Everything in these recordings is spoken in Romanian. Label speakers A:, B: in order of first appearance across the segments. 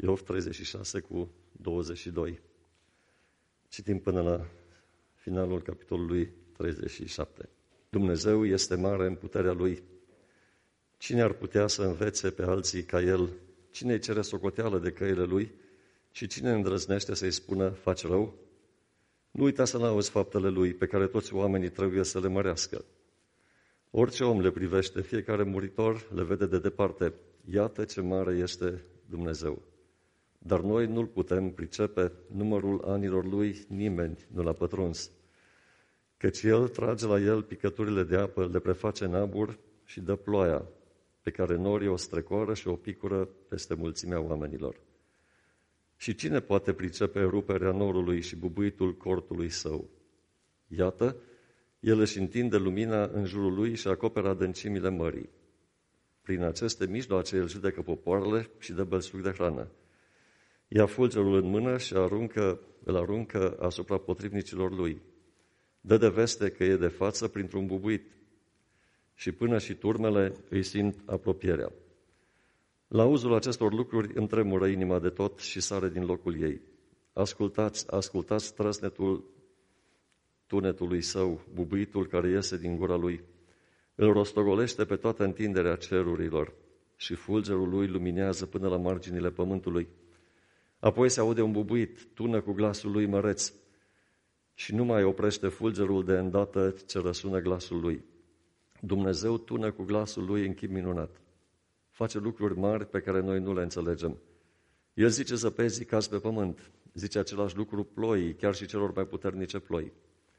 A: Iov 36:22. Citim până la finalul capitolului 37. Dumnezeu este mare în puterea Lui. Cine ar putea să învețe pe alții ca El? Cine îi cere socoteală de căile Lui? Și cine îndrăznește să-i spună, faci rău? Nu uita să n-auzi faptele Lui, pe care toți oamenii trebuie să le mărească. Orice om le privește, fiecare muritor le vede de departe. Iată ce mare este Dumnezeu. Dar noi nu-L putem pricepe, numărul anilor Lui nimeni nu l-a pătruns. Căci El trage la El picăturile de apă, le preface în abur și dă ploaia, pe care norii o strecoară și o picură peste mulțimea oamenilor. Și cine poate pricepe ruperea norului și bubuitul cortului său? Iată, El își întinde lumina în jurul Lui și acoperă adâncimile mării. Prin aceste mijloace El judecă popoarele și dă belșug de hrană. Ia fulgerul în mână și îl aruncă asupra potrivnicilor Lui. Dă de veste că e de față printr-un bubuit și până și turmele îi simt apropierea. La auzul acestor lucruri îmi tremură inima de tot și sare din locul ei. Ascultați trăsnetul tunetului său, bubuitul care iese din gura lui. Îl rostogolește pe toată întinderea cerurilor și fulgerul lui luminează până la marginile pământului. Apoi se aude un bubuit, tună cu glasul lui măreț și nu mai oprește fulgerul de îndată ce răsună glasul lui. Dumnezeu tună cu glasul lui în chip minunat. Face lucruri mari pe care noi nu le înțelegem. El zice zăpezii caz pe pământ, zice același lucru ploii, chiar și celor mai puternice ploi.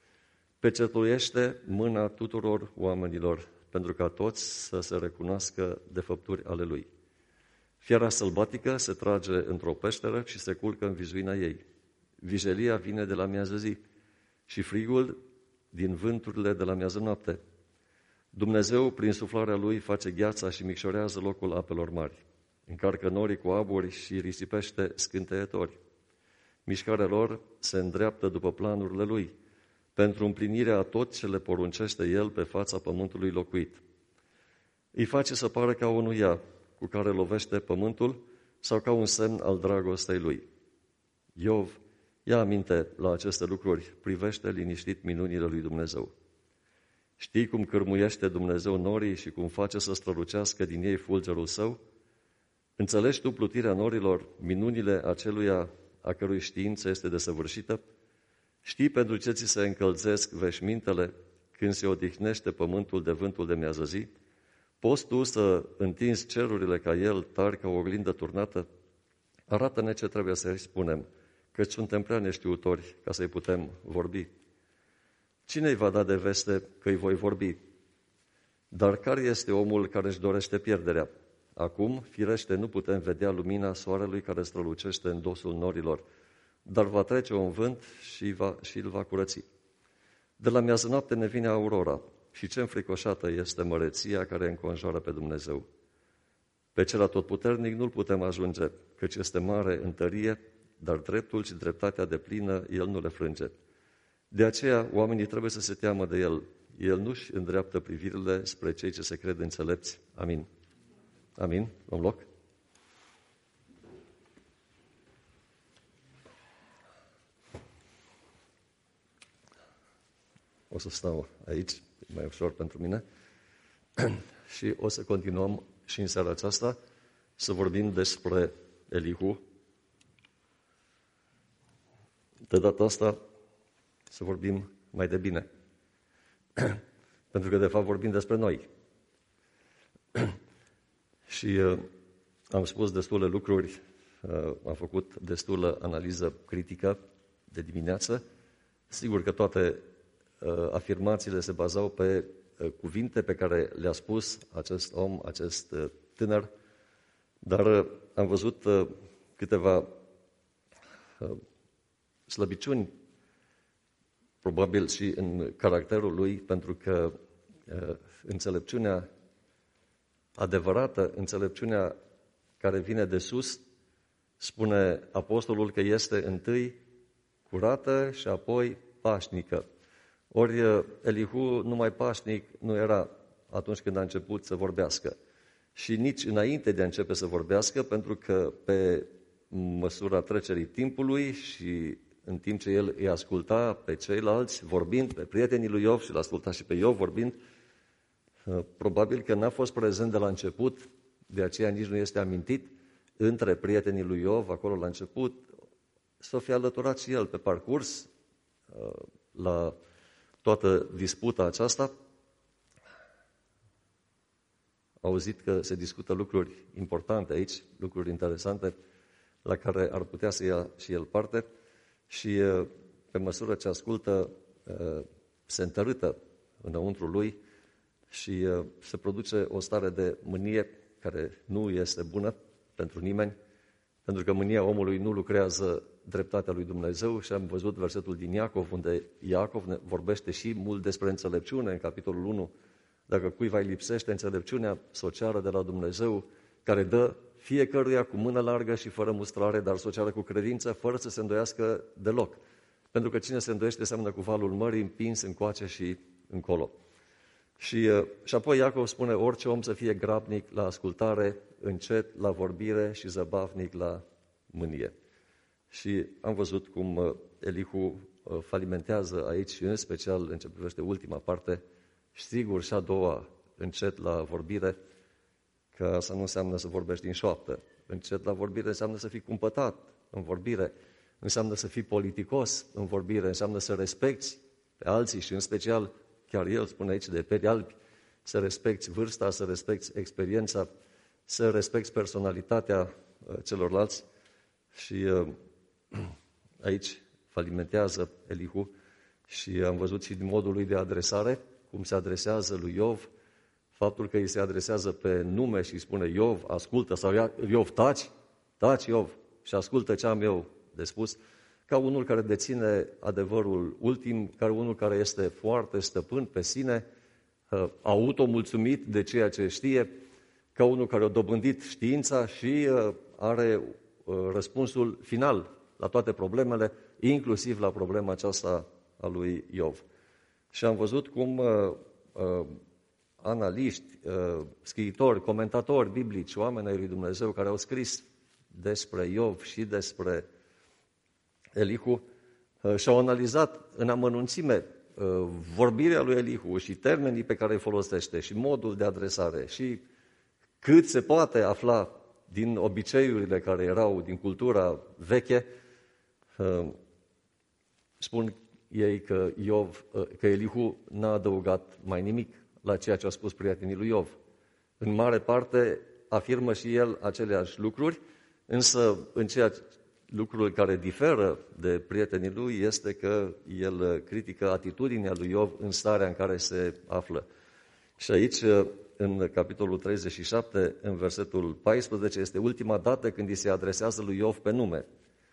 A: Pecetuiește mâna tuturor oamenilor, pentru ca toți să se recunoască de făpturi ale lui. Fiara sălbatică se trage într-o peșteră și se culcă în vizuina ei. Vijelia vine de la miază zi și frigul din vânturile de la miază noapte. Dumnezeu, prin suflarea Lui, face gheața și micșorează locul apelor mari. Încarcă norii cu aburi și risipește scânteiători. Mișcarea lor se îndreaptă după planurile Lui, pentru împlinirea a tot ce le poruncește El pe fața pământului locuit. Îi face să pară ca o nuia cu care lovește pământul sau ca un semn al dragostei Lui. Iov, ia aminte la aceste lucruri, privește liniștit minunile lui Dumnezeu. Știi cum cârmuiește Dumnezeu norii și cum face să strălucească din ei fulgerul său? Înțelegi tu plutirea norilor, minunile aceluia a cărui știință este desăvârșită? Știi pentru ce ți se încălzesc veșmintele când se odihnește pământul de vântul de miază zi? Poți tu să întinzi cerurile ca El, tari ca o oglindă turnată? Arată-ne ce trebuie să-i spunem, căci suntem prea neștiutori ca să-i putem vorbi. Cine îi va da de veste că îi voi vorbi? Dar care este omul care își dorește pierderea? Acum, firește, nu putem vedea lumina soarelui care strălucește în dosul norilor, dar va trece un vânt și îl va curăți. De la miază noapte ne vine aurora și ce înfricoșată este măreția care înconjoară pe Dumnezeu. Pe cel atotputernic nu-l putem ajunge, căci este mare în tărie, dar dreptul și dreptatea deplină El nu le frânge. De aceea, oamenii trebuie să se teamă de El. El nu-și îndreaptă privirile spre cei ce se cred înțelepți. Amin. Amin. Luăm loc. O să stau aici, e mai ușor pentru mine. Și o să continuăm și în seara aceasta să vorbim despre Elihu. De data asta să vorbim mai de bine. Pentru că, de fapt, vorbim despre noi. Și am spus destule lucruri, am făcut destulă analiză critică de dimineață. Sigur că toate afirmațiile se bazau pe cuvinte pe care le-a spus acest om, acest tânăr, dar am văzut câteva slăbiciuni, probabil și în caracterul lui, pentru că înțelepciunea adevărată, înțelepciunea care vine de sus, spune apostolul că este întâi curată și apoi pașnică. Ori Elihu numai pașnic nu era atunci când a început să vorbească. Și nici înainte de a începe să vorbească, pentru că pe măsura trecerii timpului și în timp ce el îi asculta pe ceilalți vorbind, pe prietenii lui Iov și l-a ascultat și pe Iov vorbind, probabil că n-a fost prezent de la început, de aceea nici nu este amintit între prietenii lui Iov, acolo la început, să fie alăturat și el pe parcurs la toată disputa aceasta. Auzit că se discută lucruri importante aici, lucruri interesante, la care ar putea să ia și el parte și pe măsură ce ascultă, se întărâtă înăuntru lui și se produce o stare de mânie care nu este bună pentru nimeni, pentru că mânia omului nu lucrează dreptatea lui Dumnezeu și am văzut versetul din Iacov, unde Iacov ne vorbește și mult despre înțelepciune, în capitolul 1, dacă cuiva îi lipsește înțelepciunea, să o ceară de la Dumnezeu, care dă fiecăruia cu mână largă și fără mustrare, dar să o ceară cu credință, fără să se îndoiască deloc. Pentru că cine se îndoiește seamănă cu valul mării, împins încoace și încolo. Și apoi Iacov spune, orice om să fie grabnic la ascultare, încet la vorbire și zăbavnic la mânie. Și am văzut cum Elihu falimentează aici și în special în ce privește ultima parte, și sigur și a doua, încet la vorbire, că asta nu înseamnă să vorbești în șoaptă. Încet la vorbire înseamnă să fii cumpătat în vorbire, înseamnă să fii politicos în vorbire, înseamnă să respecti pe alții și în special, chiar el spune aici de peri albi, să respecti vârsta, să respecti experiența, să respecti personalitatea celorlalți și aici falimentează Elihu și am văzut și din modul lui de adresare, cum se adresează lui Iov, faptul că îi se adresează pe nume și îi spune Iov, ascultă, sau Iov, taci Iov și ascultă ce am eu de spus, ca unul care deține adevărul ultim, ca unul care este foarte stăpân pe sine, automulțumit de ceea ce știe, ca unul care a dobândit știința și are răspunsul final la toate problemele, inclusiv la problema aceasta a lui Iov. Și am văzut cum analiști, scriitori, comentatori biblici, oameni ai lui Dumnezeu care au scris despre Iov și despre Elihu și-au analizat în amănunțime vorbirea lui Elihu și termenii pe care îi folosește și modul de adresare și cât se poate afla din obiceiurile care erau din cultura veche. Spun ei că Elihu n-a adăugat mai nimic la ceea ce a spus prietenii lui Iov. În mare parte afirmă și el aceleași lucruri, însă lucrul care diferă de prietenii lui este că el critică atitudinea lui Iov în starea în care se află. Și aici, în capitolul 37, în versetul 14, este ultima dată când îi se adresează lui Iov pe nume.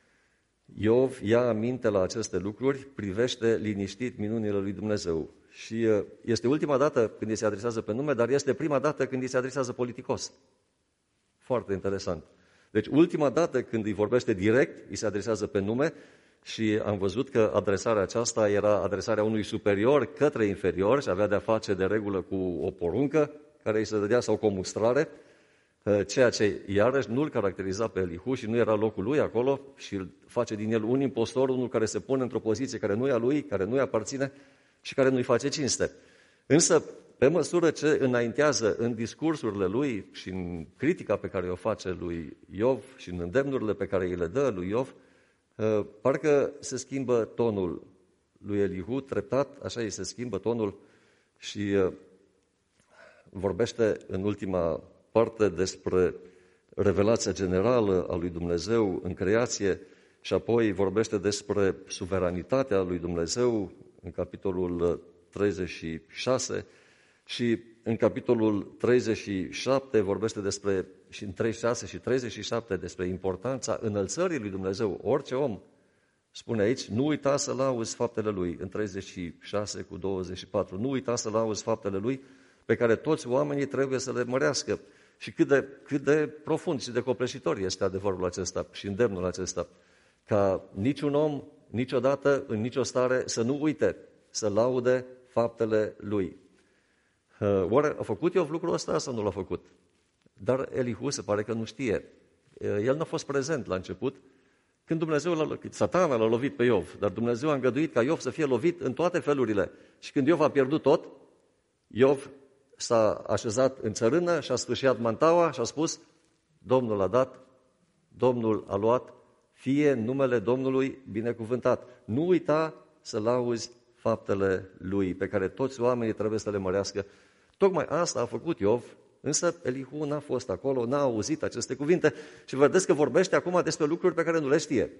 A: Iov ia aminte la aceste lucruri, privește liniștit minunile lui Dumnezeu. Și este ultima dată când îi se adresează pe nume, dar este prima dată când îi se adresează politicos. Foarte interesant. Deci ultima dată când îi vorbește direct, îi se adresează pe nume și am văzut că adresarea aceasta era adresarea unui superior către inferior și avea de-a face de regulă cu o poruncă care îi se dădea sau cu o mustrare, ceea ce iarăși nu-l caracteriza pe Elihu și nu era locul lui acolo și îl face din el un impostor, unul care se pune într-o poziție care nu e a lui, care nu-i aparține și care nu-i face cinste. Însă, pe măsură ce înaintează în discursurile lui și în critica pe care o face lui Iov și în îndemnurile pe care îi le dă lui Iov, parcă se schimbă tonul lui Elihu, treptat, așa îi se schimbă tonul și vorbește în ultima parte despre revelația generală a lui Dumnezeu în creație și apoi vorbește despre suveranitatea lui Dumnezeu în capitolul 36 și în capitolul 37 vorbește despre, și în 36 și 37 despre importanța înălțării lui Dumnezeu. Orice om, spune aici, nu uita să lauzi faptele lui, în 36 cu 24, nu uita să lauzi faptele lui pe care toți oamenii trebuie să le mărească. Și cât de profund și de copleșitor este adevărul acesta și îndemnul acesta, ca niciun om, niciodată, în nicio stare, să nu uite să laude faptele lui. Oare a făcut Iov lucrul ăsta sau nu l-a făcut? Dar Elihu se pare că nu știe. El n-a fost prezent la început, când Satana l-a lovit pe Iov, dar Dumnezeu a îngăduit ca Iov să fie lovit în toate felurile. Și când Iov a pierdut tot, Iov s-a așezat în țărână și a sfâșiat mantaua și a spus, Domnul a dat, Domnul a luat, fie numele Domnului binecuvântat. Nu uita să lauzi faptele Lui, pe care toți oamenii trebuie să le mărească. Tocmai asta a făcut Iov, însă Elihu n-a fost acolo, n-a auzit aceste cuvinte și vedeți că vorbește acum despre lucruri pe care nu le știe.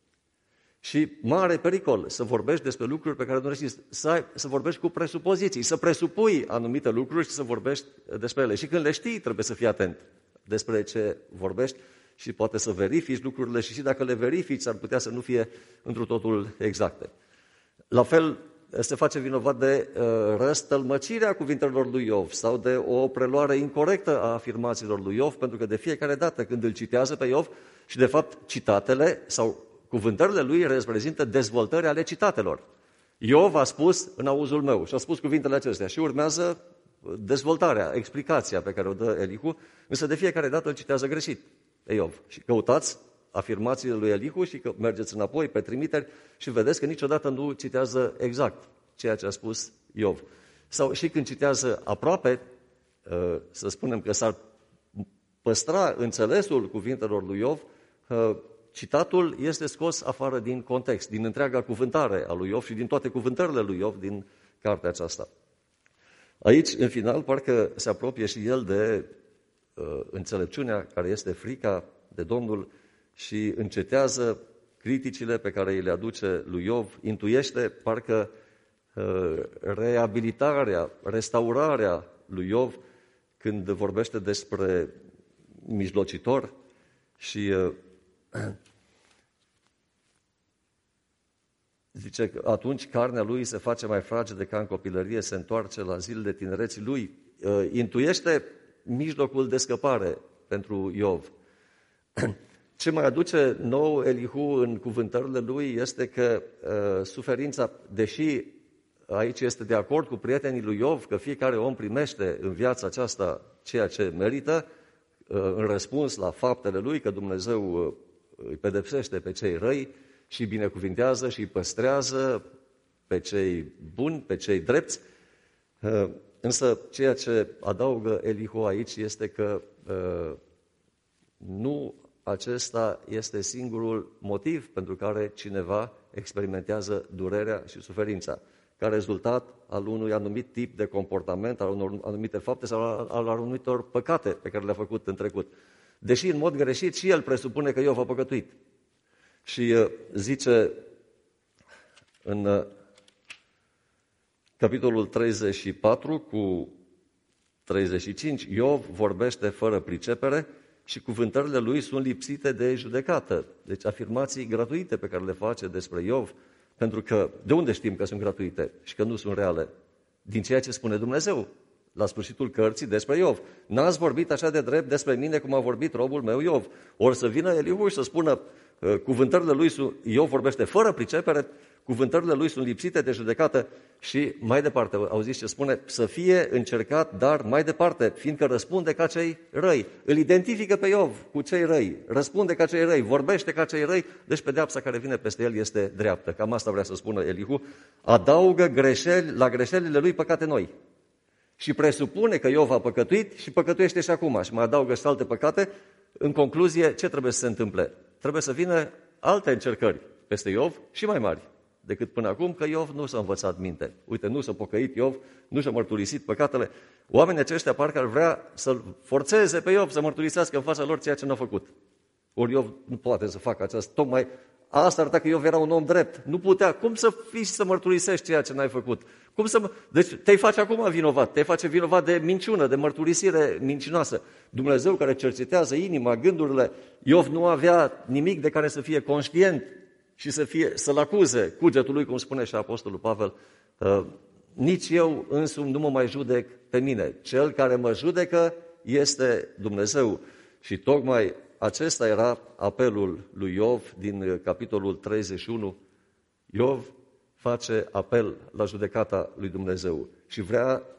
A: Și mare pericol să vorbești despre lucruri pe care nu le știi, să vorbești cu presupoziții, să presupui anumite lucruri și să vorbești despre ele. Și când le știi, trebuie să fii atent despre ce vorbești și poate să verifici lucrurile și dacă le verifici, ar putea să nu fie întru totul exacte. La fel, se face vinovat de răstălmăcirea cuvintelor lui Iov sau de o preluare incorrectă a afirmațiilor lui Iov, pentru că de fiecare dată când îl citează pe Iov și de fapt citatele sau cuvântările lui reprezintă dezvoltări ale citatelor. Iov a spus în auzul meu și a spus cuvintele acestea și urmează dezvoltarea, explicația pe care o dă Elihu, însă de fiecare dată îl citează greșit pe Iov. Și căutați afirmațiile lui Elihu și că mergeți înapoi pe trimiteri și vedeți că niciodată nu citează exact ceea ce a spus Iov. Sau și când citează aproape, să spunem că s-ar păstra înțelesul cuvintelor lui Iov, citatul este scos afară din context, din întreaga cuvântare a lui Iov și din toate cuvântările lui Iov din cartea aceasta. Aici, în final, parcă se apropie și el de înțelepciunea care este frica de Domnul și încetează criticile pe care îi le aduce lui Iov, intuiește parcă reabilitarea, restaurarea lui Iov când vorbește despre mijlocitor și zice că atunci carnea lui se face mai fragedă ca în copilărie, se întoarce la zilele tinereții lui, intuiește mijlocul de scăpare pentru Iov. Ce mai aduce nou Elihu în cuvântările lui este că suferința, deși aici este de acord cu prietenii lui Iov, că fiecare om primește în viața aceasta ceea ce merită, în răspuns la faptele lui, că Dumnezeu îi pedepsește pe cei răi și binecuvintează și îi păstrează pe cei buni, pe cei drepți. Însă ceea ce adaugă Elihu aici este că nu acesta este singurul motiv pentru care cineva experimentează durerea și suferința, ca rezultat al unui anumit tip de comportament, al unor anumite fapte sau al anumitor păcate pe care le-a făcut în trecut. Deși în mod greșit și el presupune că Iov a păcătuit. Și zice în capitolul 34 cu 35, Iov vorbește fără pricepere și cuvântările lui sunt lipsite de judecată. Deci afirmații gratuite pe care le face despre Iov, pentru că de unde știm că sunt gratuite și că nu sunt reale? Din ceea ce spune Dumnezeu la sfârșitul cărții despre Iov. N-ați vorbit așa de drept despre mine cum a vorbit robul meu Iov. Ori să vină Elihu și să spună cuvântările lui, Iov vorbește fără pricepere, cuvântările lui sunt lipsite de judecată și mai departe, auziți ce spune? Să fie încercat, dar mai departe, fiindcă răspunde ca cei răi. Îl identifică pe Iov cu cei răi, răspunde ca cei răi, vorbește ca cei răi, deci pedeapsa care vine peste el este dreaptă. Cam asta vrea să spună Elihu. Adaugă greșeli la greșelile lui păcate noi. Și presupune că Iov a păcătuit și păcătuiește și acum și mai adaugă și alte păcate. În concluzie, ce trebuie să se întâmple? Trebuie să vină alte încercări peste Iov și mai mari decât până acum, că Iov nu s-a învățat minte. Uite, nu s-a pocăit Iov, nu și-a mărturisit păcatele. Oamenii aceștia parcă ar vrea să-l forțeze pe Iov să mărturisească în fața lor ceea ce n-a făcut. Ori Iov nu poate să facă aceasta. Tocmai asta arăta că Iov era un om drept. Nu putea. Cum să fii și să mărturisești ceea ce n-ai făcut? Deci te-ai face acum vinovat. Te-ai face vinovat de minciună, de mărturisire mincinoasă. Dumnezeu care cercetează inima, gândurile. Iov nu avea nimic de care să fie conștient și să-l acuze cugetul lui, cum spune și Apostolul Pavel. Nici eu însumi nu mă mai judec pe mine. Cel care mă judecă este Dumnezeu. Și tocmai acesta era apelul lui Iov din capitolul 31. Iov face apel la judecata lui Dumnezeu și vrea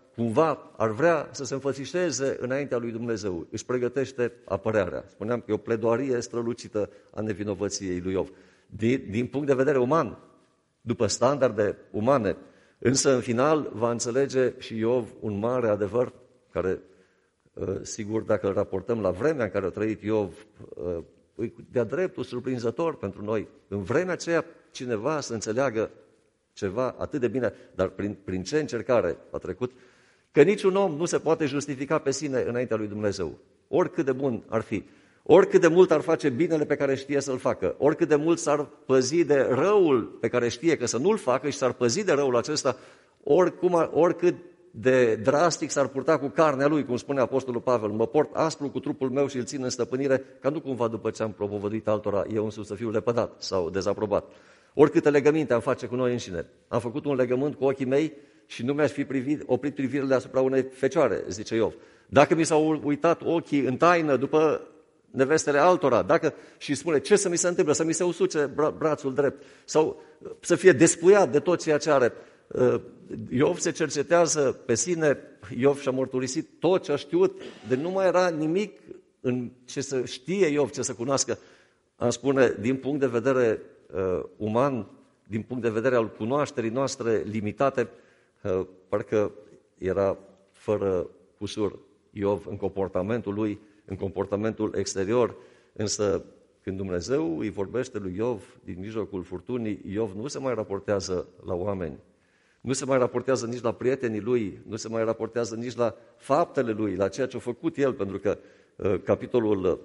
A: cumva ar vrea să se înfățișeze înaintea lui Dumnezeu. Își pregătește apărarea. Spuneam că e o pledoarie strălucită a nevinovăției lui Iov. Din punct de vedere uman, după standarde umane, însă în final va înțelege și Iov un mare adevăr care, sigur, dacă îl raportăm la vremea în care a trăit Iov, de-a dreptul surprinzător pentru noi. În vremea aceea cineva să înțeleagă ceva atât de bine, dar prin ce încercare a trecut, că niciun om nu se poate justifica pe sine înaintea lui Dumnezeu. Oricât de bun ar fi, oricât de mult ar face binele pe care știe să-l facă, oricât de mult s-ar păzi de răul pe care știe că să nu-l facă și s-ar păzi de răul acesta, oricât de drastic s-ar purta cu carnea lui, cum spune Apostolul Pavel, mă port aspru cu trupul meu și îl țin în stăpânire, ca nu cumva după ce am propovăduit altora, eu însuși să fiu lepădat sau dezaprobat. Oricâte legăminte am face cu noi înșine. Am făcut un legământ cu ochii mei și nu mi-aș fi oprit privirile asupra unei fecioare, zice Iov. Dacă mi s-au uitat ochii în taină după nevestele altora, și spune ce să mi se întâmplă, să mi se usuce brațul drept sau să fie despuiat de tot ceea ce are. Iov se cercetează pe sine, Iov și-a mărturisit tot ce a știut, de nu mai era nimic în ce să știe Iov, ce să cunoască. Am spune, din punct de vedere uman, din punct de vedere al cunoașterii noastre limitate, parcă era fără cusur Iov în comportamentul lui, în comportamentul exterior, însă când Dumnezeu îi vorbește lui Iov din mijlocul furtunii, Iov nu se mai raportează la oameni, nu se mai raportează nici la prietenii lui, nu se mai raportează nici la faptele lui, la ceea ce a făcut el, pentru că capitolul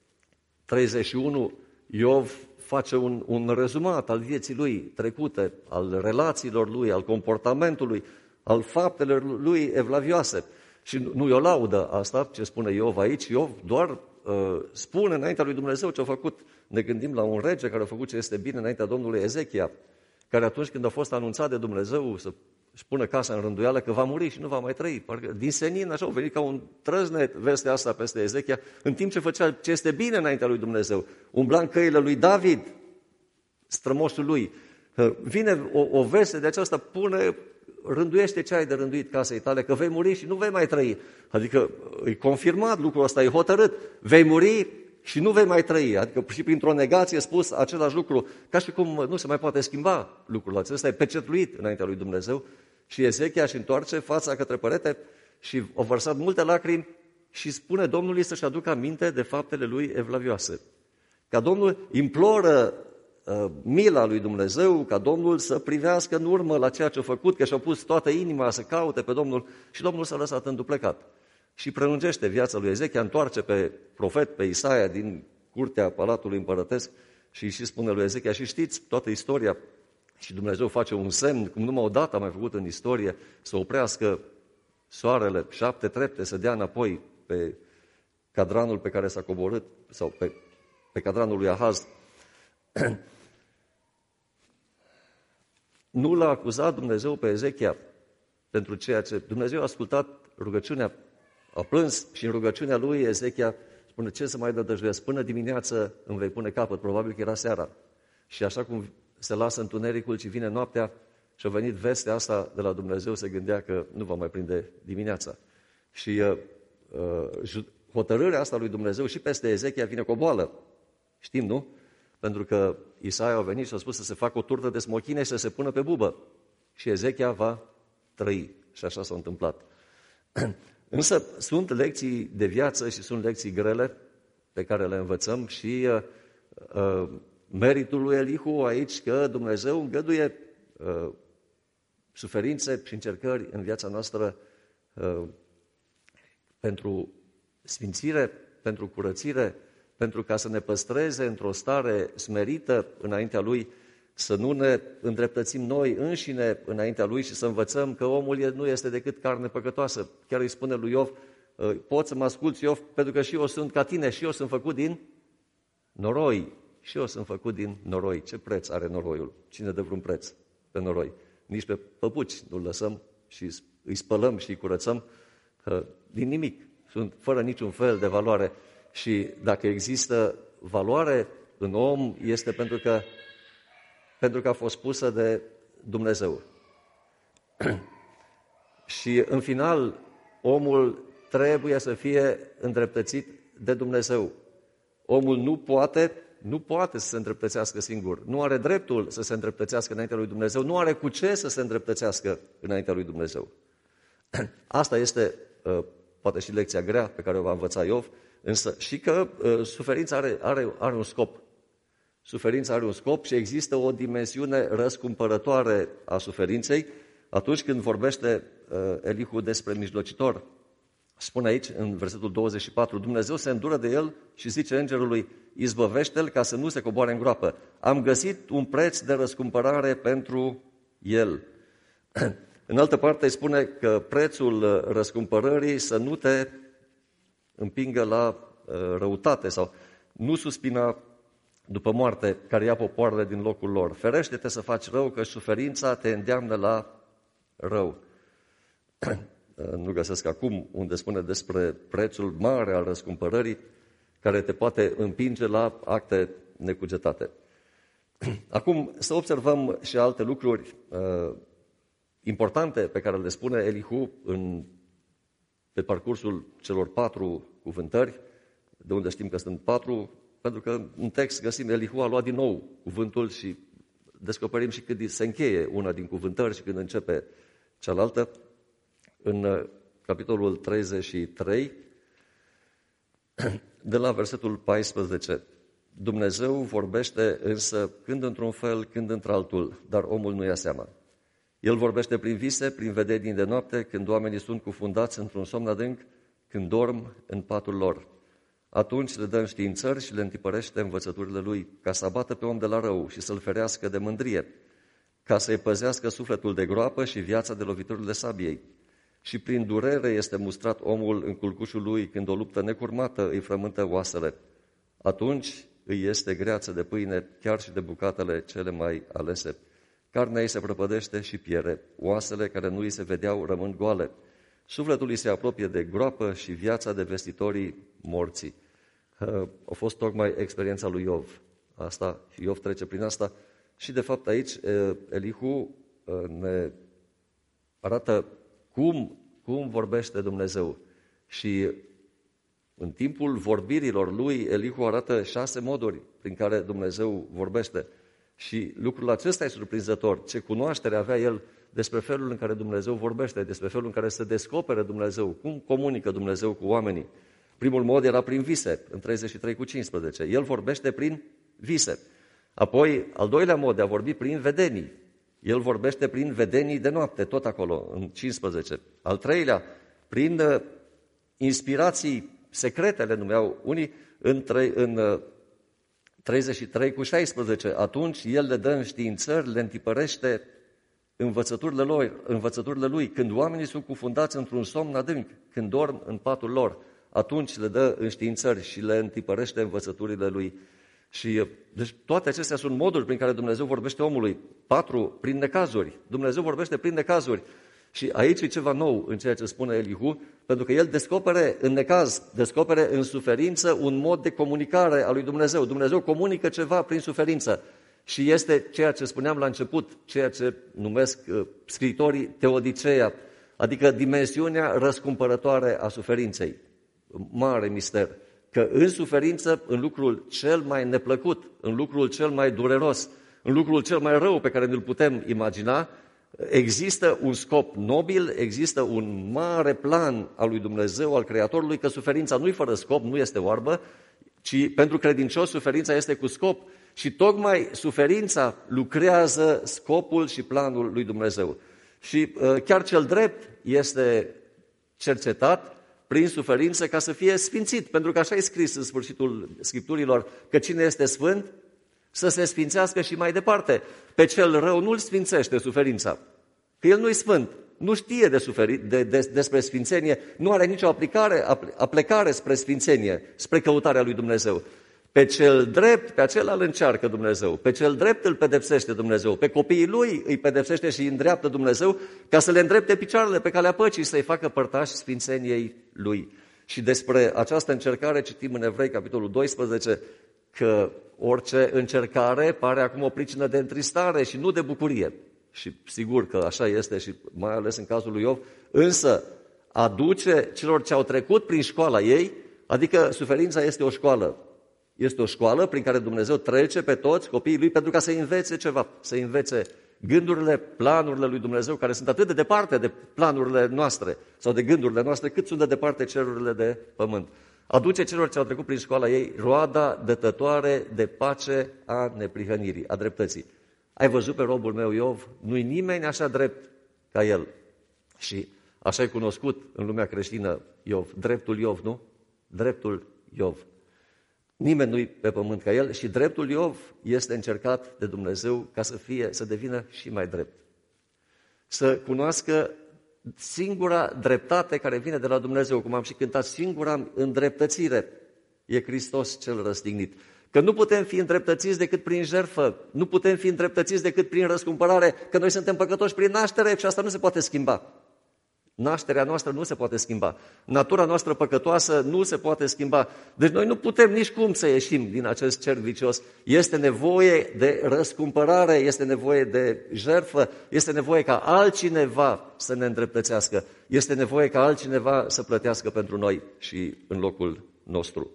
A: 31, Iov face un rezumat al vieții lui trecute, al relațiilor lui, al comportamentului, al faptelor lui evlavioase. Și nu e o laudă asta, ce spune Iov aici, Iov doar spune înaintea lui Dumnezeu ce a făcut. Ne gândim la un rege care a făcut ce este bine înaintea Domnului Ezechia, care atunci când a fost anunțat de Dumnezeu să-și pună casa în rânduială că va muri și nu va mai trăi. Parcă din senin așa a venit ca un trăznet vestea asta peste Ezechia, în timp ce făcea ce este bine înaintea lui Dumnezeu. Umbla în căile lui David, strămoșul lui. Vine o veste de aceasta, rânduiește ce ai de rânduit casei tale, că vei muri și nu vei mai trăi. Adică e confirmat lucrul ăsta, e hotărât. Vei muri și nu vei mai trăi. Adică și printr-o negație spus același lucru, ca și cum nu se mai poate schimba lucrul acesta, e pecetluit înaintea lui Dumnezeu. Și Ezechia își întoarce fața către părete și a vărsat multe lacrimi și spune Domnului să-și aducă aminte de faptele lui evlavioase. Ca Domnul imploră mila lui Dumnezeu, ca Domnul să privească în urmă la ceea ce a făcut, că și-a pus toată inima să caute pe Domnul și Domnul s-a lăsat înduplecat. Și prelungește viața lui Ezechia, întoarce pe profet, pe Isaia din curtea palatului împărătesc și spune lui Ezechia, și știți toată istoria, și Dumnezeu face un semn, cum numai odată a mai făcut în istorie, să oprească soarele, 7 trepte, să dea înapoi pe cadranul pe care s-a coborât, sau pe cadranul lui Ahaz. Nu l-a acuzat Dumnezeu pe Ezechia pentru ceea ce Dumnezeu a ascultat rugăciunea, a plâns și în rugăciunea lui Ezechia spune, ce să mai dădăjduiesc, până dimineață îmi vei pune capăt, probabil că era seara. Și așa cum se lasă întunericul și vine noaptea și a venit vestea asta de la Dumnezeu, se gândea că nu va mai prinde dimineața. Și hotărârea asta lui Dumnezeu și peste Ezechia vine cu o boală. Știm, nu? Pentru că Isaia a venit și a spus să se facă o turtă de smochine și să se pună pe bubă. Și Ezechia va trăi. Și așa s-a întâmplat. Însă sunt lecții de viață și sunt lecții grele pe care le învățăm și meritul lui Elihu aici că Dumnezeu îngăduie suferințe și încercări în viața noastră pentru sfințire, pentru curățire, pentru ca să ne păstreze într-o stare smerită înaintea Lui, să nu ne îndreptățim noi înșine înaintea Lui și să învățăm că omul nu este decât carne păcătoasă. Chiar îi spune lui Iov, poți să mă asculți, Iov, pentru că și eu sunt ca tine, și eu sunt făcut din noroi. Și eu sunt făcut din noroi. Ce preț are noroiul? Cine dă vreun preț pe noroi? Nici pe păpuci nu-l lăsăm și îi spălăm și îi curățăm din nimic. Sunt fără niciun fel de valoare. Și dacă există valoare în om, este pentru că a fost pusă de Dumnezeu. Și în final, omul trebuie să fie îndreptățit de Dumnezeu. Omul nu poate să se îndreptățească singur. Nu are dreptul să se îndreptățească înaintea lui Dumnezeu. Nu are cu ce să se îndreptățească înaintea lui Dumnezeu. Asta este poate și lecția grea pe care o va învăța Iov, însă și că suferința are un scop. Suferința are un scop și există o dimensiune răscumpărătoare a suferinței. Atunci când vorbește Elihu despre mijlocitor, spune aici, în versetul 24, Dumnezeu se îndură de el și zice îngerului, izbăvește-l ca să nu se coboare în groapă. Am găsit un preț de răscumpărare pentru el. În altă parte îi spune că prețul răscumpărării să nu te împingă la răutate sau nu suspina după moarte care ia popoarele din locul lor. Ferește-te să faci rău, că suferința te îndeamnă la rău. Nu găsesc acum unde spune despre prețul mare al răscumpărării care te poate împinge la acte necugetate. Acum să observăm și alte lucruri importante pe care le spune Elihu pe parcursul celor 4 cuvântări, de unde știm că sunt 4, pentru că în text găsim Elihu a luat din nou cuvântul și descoperim și când se încheie una din cuvântări și când începe cealaltă. În capitolul 33, de la versetul 14, Dumnezeu vorbește însă când într-un fel, când într-altul, dar omul nu ia seama. El vorbește prin vise, prin vedenii de noapte, când oamenii sunt cufundați într-un somn adânc, când dorm în patul lor. Atunci le dă înștiințări și le întipărește învățăturile lui, ca să abată pe om de la rău și să-l ferească de mândrie, ca să-i păzească sufletul de groapă și viața de loviturile sabiei. Și prin durere este mustrat omul în culcușul lui, când o luptă necurmată îi frământă oasele. Atunci îi este greață de pâine, chiar și de bucatele cele mai alese. Carnea ei se prăpădește și piere, oasele care nu îi se vedeau rămân goale. Sufletul îi se apropie de groapă și viața de vestitorii morții. A fost tocmai experiența lui Iov. Asta, și Iov trece prin asta. Și de fapt aici Elihu ne arată cum vorbește Dumnezeu. Și în timpul vorbirilor lui, Elihu arată 6 moduri prin care Dumnezeu vorbește. Și lucrul acesta e surprinzător. Ce cunoaștere avea el despre felul în care Dumnezeu vorbește, despre felul în care se descoperă Dumnezeu, cum comunică Dumnezeu cu oamenii. Primul mod era prin vise, în 33:15. El vorbește prin vise. Apoi, al doilea mod de a vorbi prin vedenii. El vorbește prin vedenii de noapte, tot acolo, în 15. Al treilea, prin inspirații secrete, le numeau unii, în 33:16. Atunci el le dă înștiințări, le întipărește învățăturile lui. Când oamenii sunt cufundați într-un somn adânc, când dorm în patul lor, atunci le dă înștiințări și le întipărește învățăturile lui. Și deci toate acestea sunt moduri prin care Dumnezeu vorbește omului. 4, prin necazuri. Dumnezeu vorbește prin necazuri. Și aici e ceva nou în ceea ce spune Elihu, pentru că el descopere în necaz, descopere în suferință un mod de comunicare a lui Dumnezeu. Dumnezeu comunică ceva prin suferință. Și este ceea ce spuneam la început, ceea ce numesc scriitorii teodiceea, adică dimensiunea răscumpărătoare a suferinței. Mare mister. Că în suferință, în lucrul cel mai neplăcut, în lucrul cel mai dureros, în lucrul cel mai rău pe care ne-l putem imagina, există un scop nobil, există un mare plan al lui Dumnezeu, al Creatorului, că suferința nu-i fără scop, nu este oarbă, ci pentru credincios suferința este cu scop și tocmai suferința lucrează scopul și planul lui Dumnezeu. Și chiar cel drept este cercetat prin suferință ca să fie sfințit, pentru că așa e scris în sfârșitul Scripturilor, că cine este sfânt, să se sfințească și mai departe. Pe cel rău nu-l sfințește suferința, că el nu-i sfânt, nu știe despre sfințenie, nu are nicio aplecare spre sfințenie, spre căutarea lui Dumnezeu. Pe cel drept, pe acela îl încearcă Dumnezeu, pe cel drept îl pedepsește Dumnezeu, pe copiii lui îi pedepsește și îi îndreaptă Dumnezeu ca să le îndrepte picioarele pe calea păcii, să-i facă părtași sfințeniei lui. Și despre această încercare citim în Evrei, capitolul 12, că orice încercare pare acum o pricină de întristare și nu de bucurie. și sigur că așa este și mai ales în cazul lui Iov, însă aduce celor ce au trecut prin școala ei, adică suferința este o școală. Este o școală prin care Dumnezeu trece pe toți copiii lui pentru ca să învețe ceva, să învețe gândurile, planurile lui Dumnezeu, care sunt atât de departe de planurile noastre sau de gândurile noastre, cât sunt de departe cerurile de pământ. Aduce celor ce au trecut prin școala ei roada dătătoare de pace a neprihănirii, a dreptății. Ai văzut pe robul meu Iov? Nu-i nimeni așa drept ca el. Și așa e cunoscut în lumea creștină Iov, dreptul Iov, nu? Dreptul Iov. Nimeni nu-i pe pământ ca el și dreptul Iov este încercat de Dumnezeu ca să devină și mai drept. Să cunoască singura dreptate care vine de la Dumnezeu, cum am și cântat, singura îndreptățire e Hristos cel răstignit. Că nu putem fi îndreptățiți decât prin jertfă, nu putem fi îndreptățiți decât prin răscumpărare, că noi suntem păcătoși prin naștere și asta nu se poate schimba. Nașterea noastră nu se poate schimba. Natura noastră păcătoasă nu se poate schimba. Deci noi nu putem nici cum să ieșim din acest cerc vicios. Este nevoie de răscumpărare, este nevoie de jertfă, este nevoie ca altcineva să ne îndreptățească. Este nevoie ca altcineva să plătească pentru noi și în locul nostru.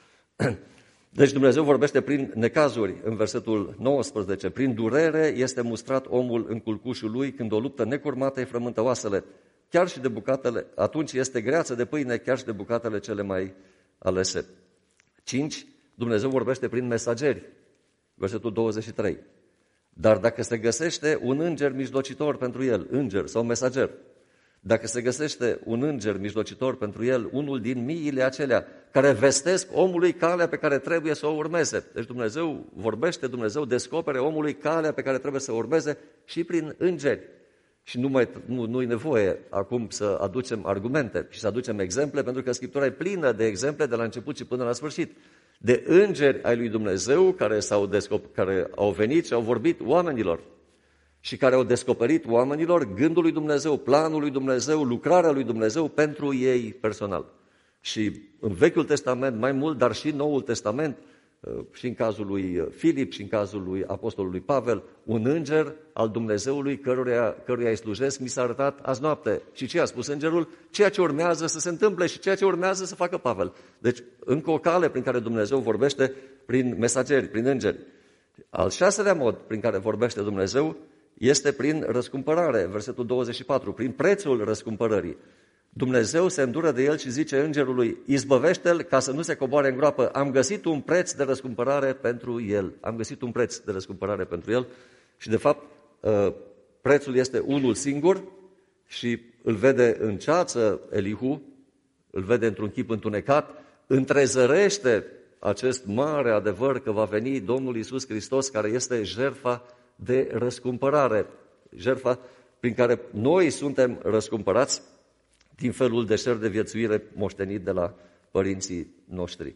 A: Deci Dumnezeu vorbește prin necazuri, în versetul 19. Prin durere este mustrat omul în culcușul lui, când o luptă necurmată îi frământă oasele. Chiar și de bucatele, atunci este greață de pâine, chiar și de bucatele cele mai alese. 5. Dumnezeu vorbește prin mesageri. Versetul 23. Dar dacă se găsește un înger mijlocitor pentru el, înger sau mesager, dacă se găsește un înger mijlocitor pentru el, unul din miile acelea care vestesc omului calea pe care trebuie să o urmeze. Deci Dumnezeu vorbește, Dumnezeu descopere omului calea pe care trebuie să o urmeze și prin îngeri. Și nu e nevoie acum să aducem argumente și să aducem exemple, pentru că Scriptura e plină de exemple de la început și până la sfârșit. De îngeri ai lui Dumnezeu care au venit și au vorbit oamenilor și care au descoperit oamenilor gândul lui Dumnezeu, planul lui Dumnezeu, lucrarea lui Dumnezeu pentru ei personal. Și în Vechiul Testament mai mult, dar și în Noul Testament, și în cazul lui Filip și în cazul lui apostolului Pavel, un înger al Dumnezeului căruia îi slujesc mi s-a arătat azi noapte. Și ce a spus îngerul? Ceea ce urmează să se întâmple și ceea ce urmează să facă Pavel. Deci încă o cale prin care Dumnezeu vorbește prin mesageri, prin îngeri. Al șaselea mod prin care vorbește Dumnezeu este prin răscumpărare, versetul 24, prin prețul răscumpărării. Dumnezeu se îndură de el și zice îngerului, izbăvește-l ca să nu se coboare în groapă. Am găsit un preț de răscumpărare pentru el. Am găsit un preț de răscumpărare pentru el și de fapt prețul este unul singur și îl vede în ceață Elihu, îl vede într-un chip întunecat, întrezărește acest mare adevăr că va veni Domnul Iisus Hristos, care este jertfa de răscumpărare, jertfa prin care noi suntem răscumpărați din felul de șer de viețuire moștenit de la părinții noștri.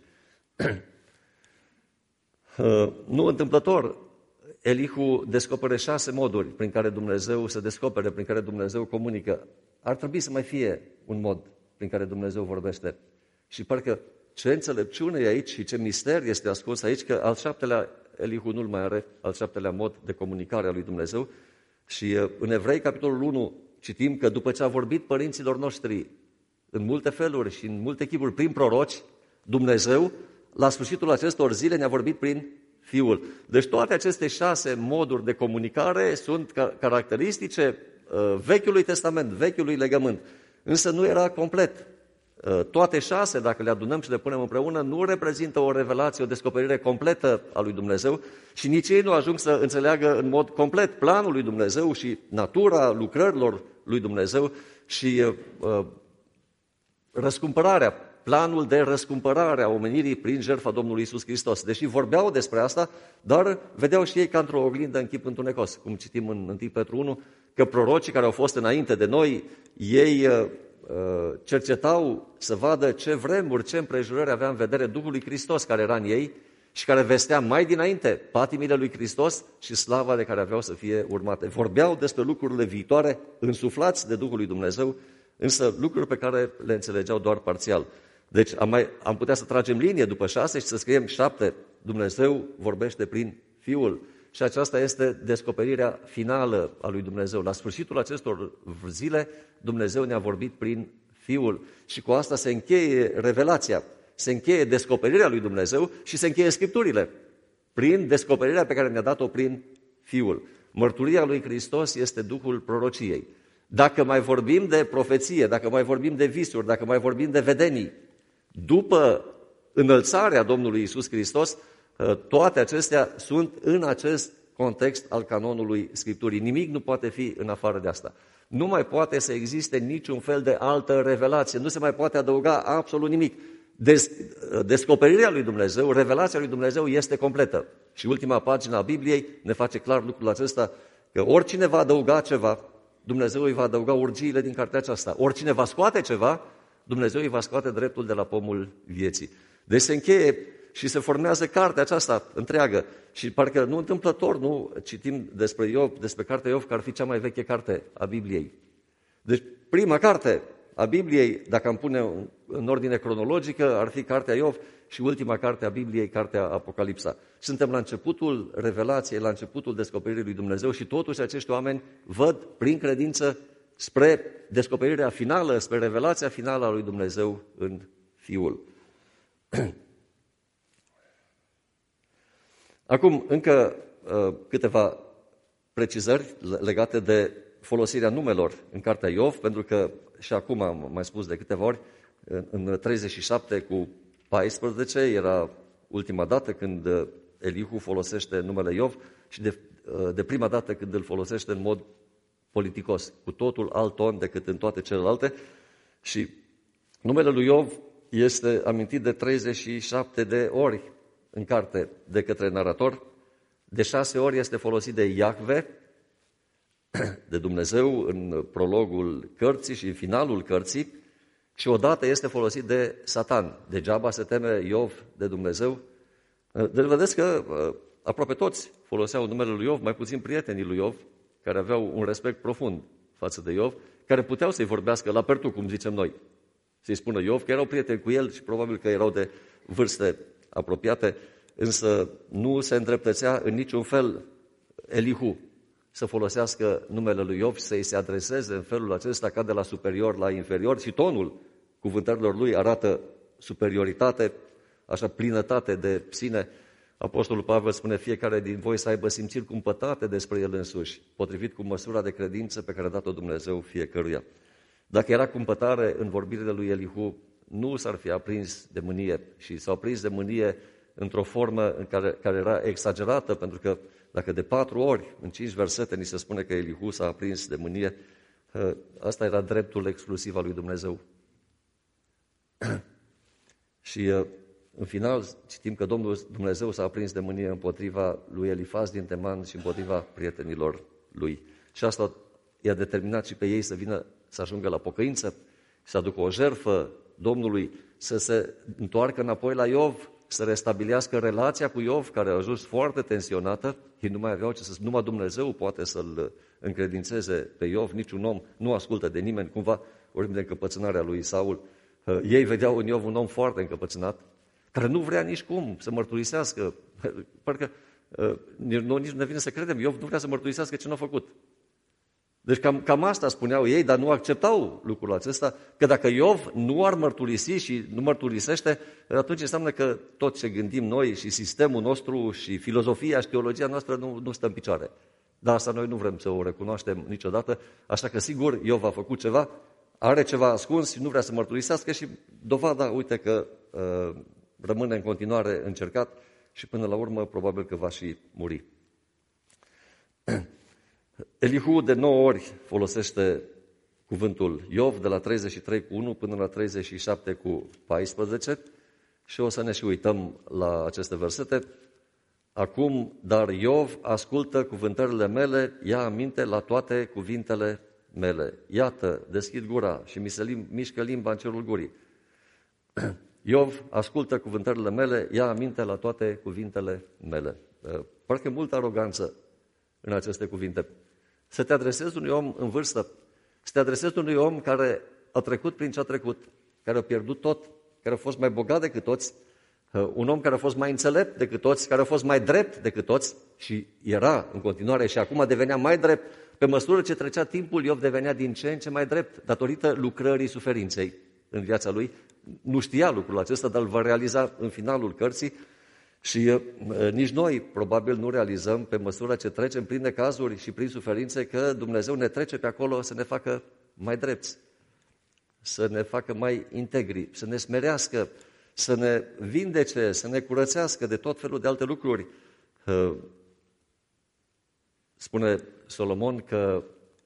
A: Nu întâmplător, Elihu descopere 6 moduri prin care Dumnezeu se descopere, prin care Dumnezeu comunică. Ar trebui să mai fie un mod prin care Dumnezeu vorbește. Și parcă ce înțelepciune e aici și ce mister este ascuns aici, că al 7-lea Elihu nu-l mai are, al 7-lea mod de comunicare a lui Dumnezeu. Și în Evrei, capitolul 1, citim că după ce a vorbit părinților noștri în multe feluri și în multe chipuri prin proroci, Dumnezeu, la sfârșitul acestor zile, ne-a vorbit prin Fiul. Deci toate aceste 6 moduri de comunicare sunt caracteristice Vechiului Testament, Vechiului Legământ. Însă nu era complet. Toate 6, dacă le adunăm și le punem împreună, nu reprezintă o revelație, o descoperire completă a lui Dumnezeu și nici ei nu ajung să înțeleagă în mod complet planul lui Dumnezeu și natura lucrărilor lui Dumnezeu și răscumpărarea, planul de răscumpărare a omenirii prin jertfa Domnului Iisus Hristos. Deși vorbeau despre asta, dar vedeau și ei ca într-o oglindă în chip întunecos, cum citim în 1 Petru 1, că prorocii care au fost înainte de noi, ei cercetau să vadă ce vremuri, ce împrejurări avea în vedere Duhul lui Hristos care era în ei și care vestea mai dinainte patimile lui Hristos și slava de care aveau să fie urmate. Vorbeau despre lucrurile viitoare, însuflați de Duhul lui Dumnezeu, însă lucruri pe care le înțelegeau doar parțial. Deci am putea să tragem linie după 6 și să scriem 7. Dumnezeu vorbește prin Fiul. și aceasta este descoperirea finală a lui Dumnezeu. La sfârșitul acestor zile, Dumnezeu ne-a vorbit prin Fiul și cu asta se încheie revelația, se încheie descoperirea lui Dumnezeu și se încheie Scripturile prin descoperirea pe care ne-a dat-o prin Fiul. Mărturia lui Hristos este Duhul prorociei. Dacă mai vorbim de profeție, dacă mai vorbim de visuri, dacă mai vorbim de vedenii, după înălțarea Domnului Iisus Hristos, toate acestea sunt în acest context al canonului Scripturii. Nimic nu poate fi în afară de asta. Nu mai poate să existe niciun fel de altă revelație, nu se mai poate adăuga absolut nimic. Descoperirea lui Dumnezeu, revelația lui Dumnezeu este completă. Și ultima pagină a Bibliei ne face clar lucrul acesta, că oricine va adăuga ceva, Dumnezeu îi va adăuga urgiile din cartea aceasta. Oricine va scoate ceva, Dumnezeu îi va scoate dreptul de la pomul vieții. Deci se încheie și se formează cartea aceasta întreagă. Și parcă nu întâmplător, nu citim despre Iov, despre cartea Iov, că ar fi cea mai veche carte a Bibliei. Deci prima carte a Bibliei, dacă am pune în ordine cronologică, ar fi cartea Iov și ultima carte a Bibliei, cartea Apocalipsa. Suntem la începutul revelației, la începutul descoperirii lui Dumnezeu și totuși acești oameni văd prin credință spre descoperirea finală, spre revelația finală a lui Dumnezeu în Fiul. Acum, încă câteva precizări legate de folosirea numelor în cartea Iov, pentru că și acum am mai spus de câteva ori, în 37:14 era ultima dată când Elihu folosește numele Iov și de prima dată când îl folosește în mod politicos, cu totul alt ton decât în toate celelalte. Și numele lui Iov este amintit de 37 de ori în carte de către narator. De 6 ori este folosit de Iahve, de Dumnezeu, în prologul cărții și în finalul cărții, și odată este folosit de Satan. Degeaba se teme Iov de Dumnezeu. Deci vedeți că aproape toți foloseau numele lui Iov, mai puțin prietenii lui Iov, care aveau un respect profund față de Iov, care puteau să-i vorbească la pertu, cum zicem noi, să-i spună Iov, că erau prieteni cu el și probabil că erau de vârste apropiate, însă nu se îndreptățea în niciun fel Elihu să folosească numele lui Iov și să-i se adreseze în felul acesta ca de la superior la inferior, și tonul cuvântărilor lui arată superioritate, așa plinătate de sine. Apostolul Pavel spune: fiecare din voi să aibă simțiri cumpătate despre el însuși, potrivit cu măsura de credință pe care a dat-o Dumnezeu fiecăruia. Dacă era cumpătare în vorbirile lui Elihu, nu s-ar fi aprins de mânie, și s-au aprins de mânie într-o formă în care era exagerată, pentru că dacă de 4 ori, în 5 versete, ni se spune că Elihu s-a aprins de mânie, asta era dreptul exclusiv al lui Dumnezeu. Și în final citim că Domnul Dumnezeu s-a aprins de mânie împotriva lui Elifaz din Teman și împotriva prietenilor lui. Și asta i-a determinat și pe ei să vină, să ajungă la pocăință, să aducă o jertfă Domnului, să se întoarcă înapoi la Iov, să restabilească relația cu Iov, care a ajuns foarte tensionată. Ei nu mai aveau ce să spună, numai Dumnezeu poate să-l încredințeze pe Iov, niciun om nu ascultă de nimeni, cumva vorbim de încăpățânarea lui Saul. Ei vedeau în Iov un om foarte încăpățânat, care nu vrea nici cum să mărturisească. Parcă nici nu ne vine să credem, Iov nu vrea să mărturisească ce n-a făcut. Deci cam asta spuneau ei, dar nu acceptau lucrul acesta, că dacă Iov nu ar mărturisi și nu mărturisește, atunci înseamnă că tot ce gândim noi și sistemul nostru și filozofia și teologia noastră nu stă în picioare. Dar asta noi nu vrem să o recunoaștem niciodată, așa că sigur Iov a făcut ceva, are ceva ascuns și nu vrea să mărturisească și dovada, uite că rămâne în continuare încercat și până la urmă probabil că va și muri. Elihu de 9 ori folosește cuvântul Iov, de la 33:1 până la 37:14, și o să ne și uităm la aceste versete. Acum, dar Iov ascultă cuvântările mele, ia aminte la toate cuvintele mele. Iată, deschid gura și mi se mișcă limba în cerul gurii. Iov ascultă cuvântările mele, ia aminte la toate cuvintele mele. Parcă multă aroganță în aceste cuvinte. Să te adresezi unui om în vârstă, să te adresezi unui om care a trecut prin ce a trecut, care a pierdut tot, care a fost mai bogat decât toți, un om care a fost mai înțelept decât toți, care a fost mai drept decât toți și era în continuare și acum devenea mai drept. Pe măsură ce trecea timpul, Iov devenea din ce în ce mai drept, datorită lucrării suferinței în viața lui. Nu știa lucrul acesta, dar îl va realiza în finalul cărții și nici noi probabil nu realizăm pe măsură ce trecem prin necazuri și prin suferințe că Dumnezeu ne trece pe acolo să ne facă mai drepți, să ne facă mai integri, să ne smerească, să ne vindece, să ne curățească de tot felul de alte lucruri. Spune Solomon că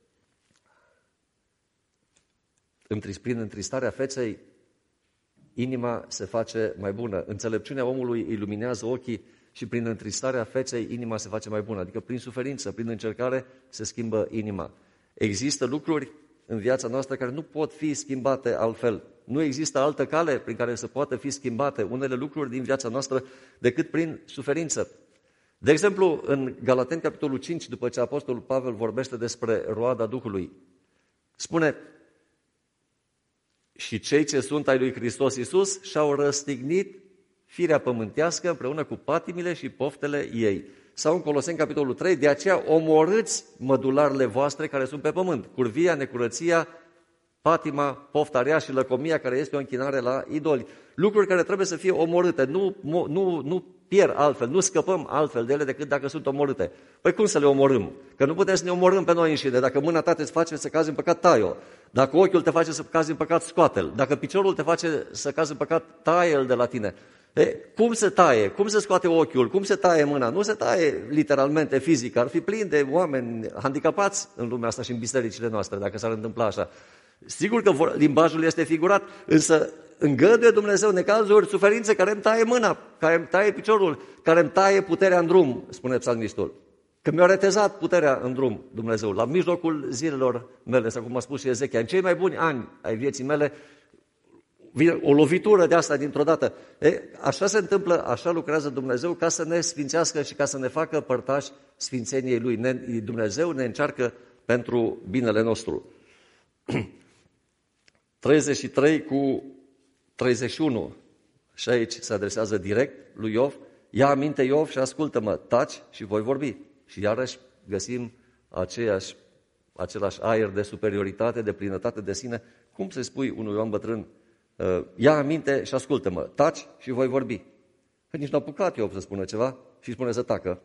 A: prin întristarea feței, inima se face mai bună. Înțelepciunea omului îi luminează ochii și prin întristarea feței, inima se face mai bună. Adică prin suferință, prin încercare, se schimbă inima. Există lucruri în viața noastră care nu pot fi schimbate altfel. Nu există altă cale prin care să poată fi schimbate unele lucruri din viața noastră decât prin suferință. De exemplu, în Galateni, capitolul 5, după ce Apostolul Pavel vorbește despre roada Duhului, spune: și cei ce sunt ai lui Hristos Iisus și-au răstignit firea pământească împreună cu patimile și poftele ei. Sau în Coloseni, capitolul 3, de aceea omorâți mădularele voastre care sunt pe pământ, curvia, necurăția, patima, pofta rea și lăcomia, care este o închinare la idoli. Lucruri care trebuie să fie omorâte, nu pierd altfel, nu scăpăm altfel de ele decât dacă sunt omorâte. Păi cum să le omorâm? Că nu putem să ne omorâm pe noi înșine. Dacă mâna ta te face să cazi în păcat, tai-o. Dacă ochiul te face să cazi în păcat, scoate-l. Dacă piciorul te face să cazi în păcat, taie-l de la tine. Cum se taie? Cum se scoate ochiul? Cum se taie mâna? Nu se taie literalmente fizic. Ar fi plin de oameni handicapați în lumea asta și în bisericile noastre, dacă s-ar întâmpla așa. Sigur că limbajul este figurat, însă îngăduie Dumnezeu necazuri, suferințe care îmi taie mâna, care îmi taie piciorul, care îmi taie puterea în drum, spune psalmistul. Că mi-a retezat puterea în drum Dumnezeu, la mijlocul zilelor mele, sau cum a spus și Ezechia, în cei mai buni ani ai vieții mele, vine o lovitură de asta dintr-o dată. Așa se întâmplă, așa lucrează Dumnezeu ca să ne sfințească și ca să ne facă părtași sfințeniei Lui. Dumnezeu ne încearcă pentru binele nostru. 33 cu 31. Și aici se adresează direct lui Iov: ia aminte, Iov, și ascultă-mă, taci și voi vorbi. Și iarăși găsim același aer de superioritate, de plinătate de sine. Cum să spui unui om bătrân: ia aminte și ascultă-mă, taci și voi vorbi? Că nici n-a apucat Iov să spună ceva și spune să tacă.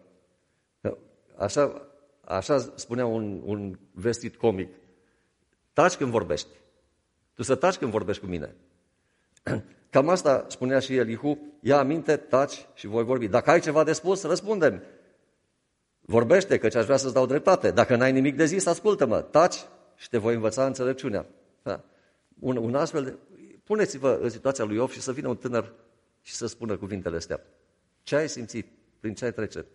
A: Așa spunea un vestit comic: taci când vorbești. Tu să taci când vorbești cu mine. Cam asta spunea și Elihu: ia aminte, taci și voi vorbi. Dacă ai ceva de spus, răspunde-mi. Vorbește, căci aș vrea să-ți dau dreptate. Dacă n-ai nimic de zis, ascultă-mă. Taci și te voi învăța înțelepciunea. Da. Un astfel de... Puneți-vă în situația lui Iov și să vină un tânăr și să spună cuvintele astea. Ce ai simțit? Prin ce ai trece?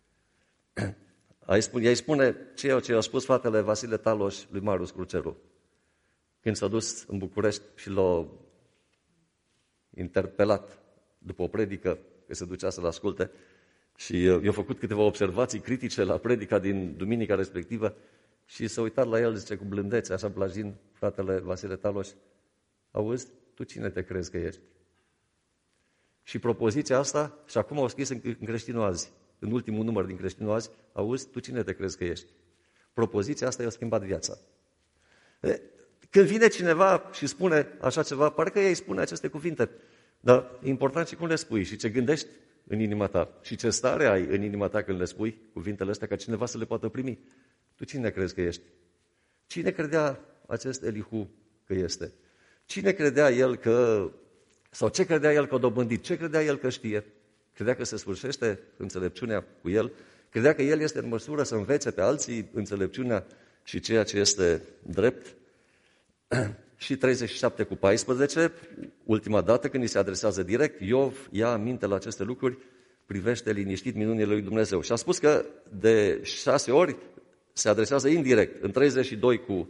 A: Ei spune ceea ce a spus fratele Vasile Taloș lui Marius Cruceru, când s-a dus în București și l-a interpelat după o predică, că se ducea să-l asculte, și i-a făcut câteva observații critice la predica din duminica respectivă și s-a uitat la el, zice, cu blândețe, așa blajin, fratele Vasile Taloș: auzi, tu cine te crezi că ești? Și propoziția asta, și acum au scris în Creștinul Azi, în ultimul număr din Creștinul Azi: auzi, tu cine te crezi că ești? Propoziția asta i-a schimbat viața. Când vine cineva și spune așa ceva, pare că ei spune aceste cuvinte, dar e important și cum le spui și ce gândești în inima ta și ce stare ai în inima ta când le spui cuvintele astea, ca cineva să le poată primi. Tu cine crezi că ești? Cine credea acest Elihu că este? Cine credea el că, sau ce credea el că a dobândit? Ce credea el că știe? Credea că se sfârșește înțelepciunea cu el? Credea că el este în măsură să învețe pe alții înțelepciunea și ceea ce este drept? Și 37 cu 14, ultima dată când îi se adresează direct, Iov ia aminte la aceste lucruri, privește liniștit minunile lui Dumnezeu. Și a spus că de 6 ori se adresează indirect, în 32 cu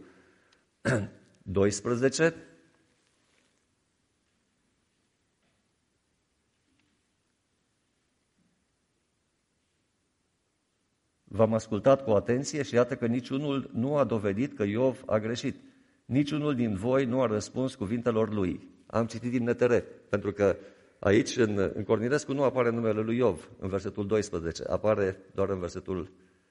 A: 12, v-am ascultat cu atenție și iată că niciunul nu a dovedit că Iov a greșit. Niciunul din voi nu a răspuns cuvintelor lui. Am citit din NTR, pentru că Aici, în Cornilescu, nu apare numele lui Iov în versetul 12, apare doar în versetul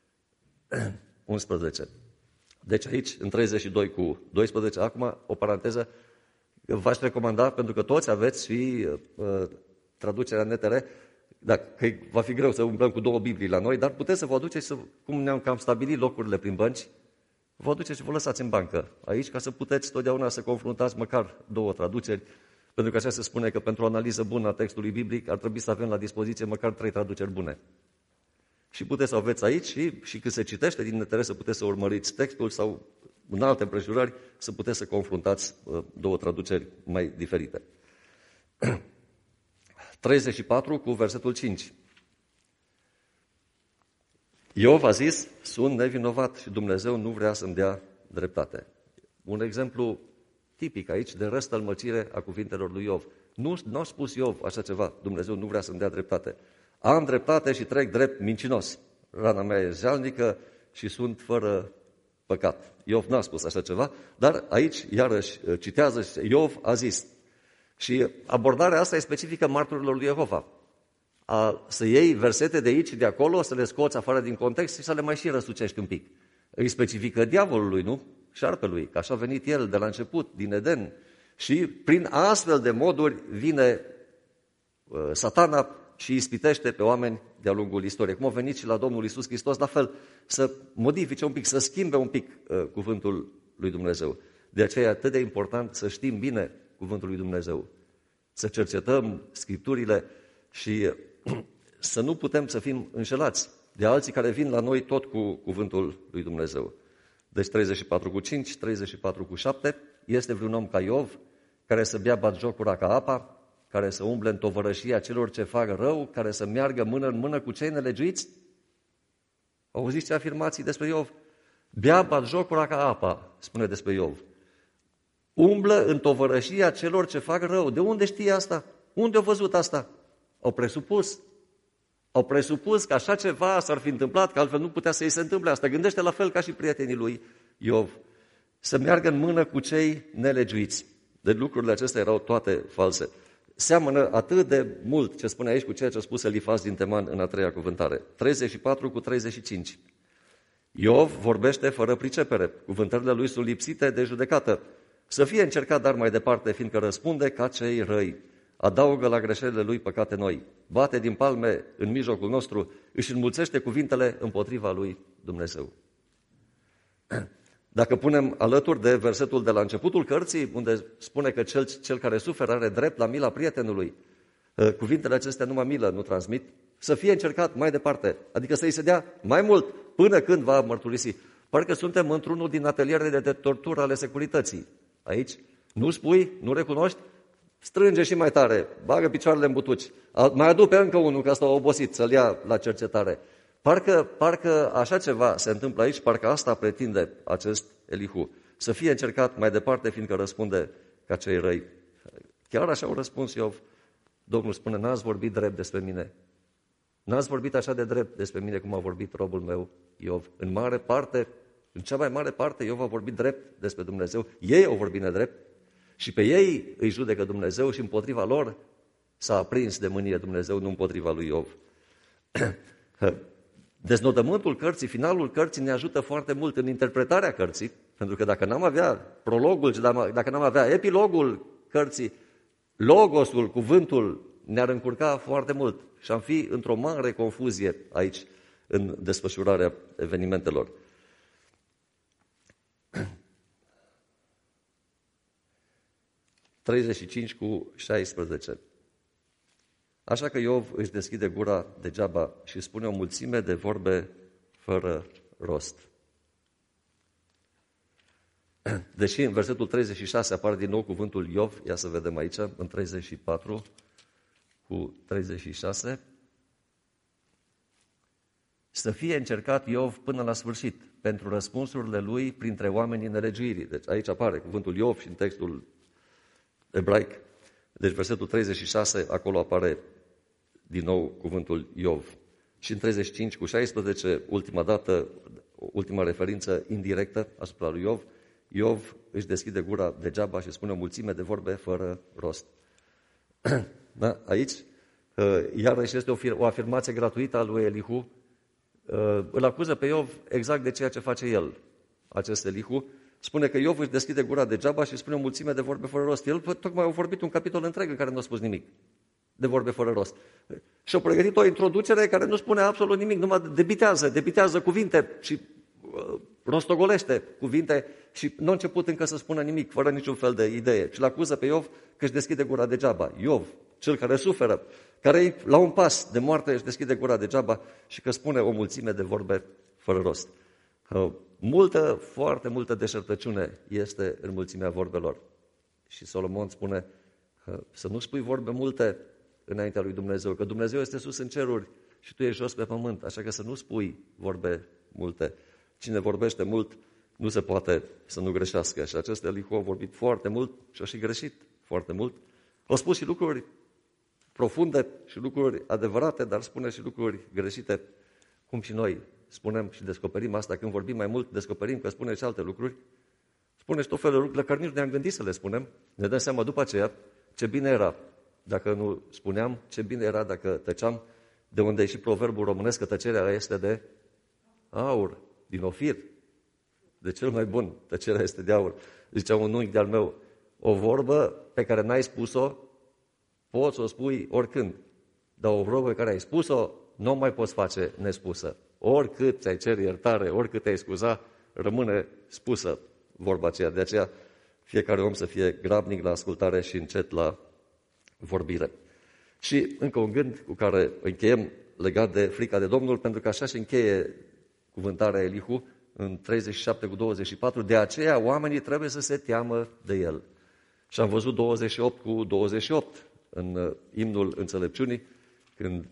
A: 11. Deci aici, în 32 cu 12, acum o paranteză, v-aș recomanda, pentru că toți aveți și traducerea NTR, că va fi greu să umblăm cu două Biblii la noi, dar puteți să vă aduceți, cum ne-am cam stabilit locurile prin bănci, vă aduceți și vă lăsați în bancă aici, ca să puteți totdeauna să confruntați măcar două traduceri, pentru că așa se spune că pentru o analiză bună a textului biblic ar trebui să avem la dispoziție măcar 3 traduceri bune. Și puteți să aveți aici și când se citește din NTR să puteți să urmăriți textul sau în alte împrejurări să puteți să confruntați două traduceri mai diferite. 34 cu versetul 5. Iov a zis, sunt nevinovat și Dumnezeu nu vrea să-mi dea dreptate. Un exemplu tipic aici de răstălmăcire a cuvintelor lui Iov. Nu a spus Iov așa ceva, Dumnezeu nu vrea să-mi dea dreptate. Am dreptate și trec drept mincinos. Rana mea e jalnică și sunt fără păcat. Iov n-a spus așa ceva, dar aici iarăși citează și Iov a zis. Și abordarea asta e specifică marturilor lui Jehova. Să iei versete de aici și de acolo, să le scoți afară din context și să le mai și răsucești un pic. Îi specifică diavolului, nu? Șarpelui, că așa a venit el de la început, din Eden. Și prin astfel de moduri vine Satana și ispitește pe oameni de-a lungul istoriei. Cum a venit și la Domnul Iisus Hristos, la fel, să modifice un pic, să schimbe un pic cuvântul lui Dumnezeu. De aceea e atât de important să știm bine cuvântul lui Dumnezeu, să cercetăm Scripturile și să nu putem să fim înșelați de alții care vin la noi tot cu cuvântul lui Dumnezeu. Deci 34 cu 5, 34 cu 7, este vreun om ca Iov, care să bea batjocura ca apa, care să umble în tovărășia celor ce fac rău, care să meargă mână în mână cu cei nelegiuiți? Auziți ce afirmații despre Iov? Bea batjocura ca apa, spune despre Iov. Umblă în tovărășia celor ce fac rău. De unde știe asta? Unde au văzut asta? Au presupus. Au presupus că așa ceva s-ar fi întâmplat, că altfel nu putea să îi se întâmple asta. Gândește la fel ca și prietenii lui Iov. Să meargă în mână cu cei nelegiuiți. Deci lucrurile acestea erau toate false. Seamănă atât de mult ce spune aici cu ceea ce a spus Elifaz din Teman în a treia cuvântare. 34 cu 35. Iov vorbește fără pricepere. Cuvântările lui sunt lipsite de judecată. Să fie încercat dar mai departe, fiindcă răspunde ca cei răi. Adaugă la greșelile lui păcate noi. Bate din palme în mijlocul nostru, își înmulțește cuvintele împotriva lui Dumnezeu. Dacă punem alături de versetul de la începutul cărții, unde spune că cel care suferă are drept la mila prietenului, cuvintele acestea numai milă nu transmit, să fie încercat mai departe, adică să-i se dea mai mult până când va mărturisi. Parcă suntem într-unul din atelierele de tortură ale securității. Aici nu spui, nu recunoști, strânge și mai tare, bagă picioarele în butuci, mai adu pe încă unul, că ăsta a obosit, să-l ia la cercetare. Parcă așa ceva se întâmplă aici, parcă asta pretinde acest Elihu. Să fie încercat mai departe, fiindcă răspunde ca cei răi. Chiar așa au răspuns Iov. Domnul spune, n-ați vorbit drept despre mine. N-ați vorbit așa de drept despre mine cum a vorbit robul meu Iov. În mare parte, în cea mai mare parte, Iov a vorbit drept despre Dumnezeu. Ei au vorbit nedrept și pe ei îi judecă Dumnezeu și împotriva lor s-a aprins de mânie Dumnezeu, nu împotriva lui Iov. Deznodământul cărții, finalul cărții ne ajută foarte mult în interpretarea cărții, pentru că dacă n-am avea prologul, dacă n-am avea epilogul cărții, logosul, cuvântul, ne-ar încurca foarte mult și am fi într-o mare confuzie aici în desfășurarea evenimentelor. (35:16) Așa că Iov își deschide gura degeaba și spune o mulțime de vorbe fără rost. Deși în versetul 36 apare din nou cuvântul Iov, ia să vedem aici, în 34:36, să fie încercat Iov până la sfârșit, pentru răspunsurile lui printre oamenii nelegiuirii. Deci aici apare cuvântul Iov și în textul ebraic. Deci versetul 36, acolo apare din nou cuvântul Iov. Și în 35:16, ultima referință indirectă asupra lui Iov, Iov își deschide gura degeaba și spune o mulțime de vorbe fără rost. Da? Aici, iarăși este o afirmație gratuită a lui Elihu. Îl acuză pe Iov exact de ceea ce face el, acest Elihu. Spune că Iov își deschide gura degeaba și spune o mulțime de vorbe fără rost. El tocmai a vorbit un capitol întreg în care nu a spus nimic de vorbe fără rost. Și a pregătit o introducere care nu spune absolut nimic, numai debitează cuvinte și rostogolește cuvinte și nu a început încă să spună nimic, fără niciun fel de idee. Și l-acuză pe Iov că își deschide gura degeaba. Iov, cel care suferă, care la un pas de moarte își deschide gura degeaba și că spune o mulțime de vorbe fără rost. Foarte multă deșertăciune este în mulțimea vorbelor. Și Solomon spune să nu spui vorbe multe înaintea lui Dumnezeu, că Dumnezeu este sus în ceruri și tu ești jos pe pământ, așa că să nu spui vorbe multe. Cine vorbește mult nu se poate să nu greșească. Și acest Elihu a vorbit foarte mult și a și greșit foarte mult. A spus și lucruri profunde și lucruri adevărate, dar spune și lucruri greșite, cum și noi spunem și descoperim asta. Când vorbim mai mult, descoperim că spune și alte lucruri. Spune și tot felul de lucruri la care nici ne-am gândit să le spunem. Ne dăm seama după aceea ce bine era dacă nu spuneam, ce bine era dacă tăceam, de unde e și proverbul românesc că tăcerea este de aur, din Ofir, de cel mai bun, tăcerea este de aur. Zicea un unchi de-al meu, o vorbă pe care n-ai spus-o, poți să o spui oricând, dar o vorbă pe care ai spus-o, nu o mai poți face nespusă. Oricât ți-ai cer iertare, oricât te-ai scuza, rămâne spusă vorba aceea. De aceea, fiecare om să fie grabnic la ascultare și încet la vorbire. Și încă un gând cu care încheiem legat de frica de Domnul, pentru că așa și încheie cuvântarea Elihu în 37:24, de aceea oamenii trebuie să se teamă de el. Și am văzut 28:28 în imnul înțelepciunii, când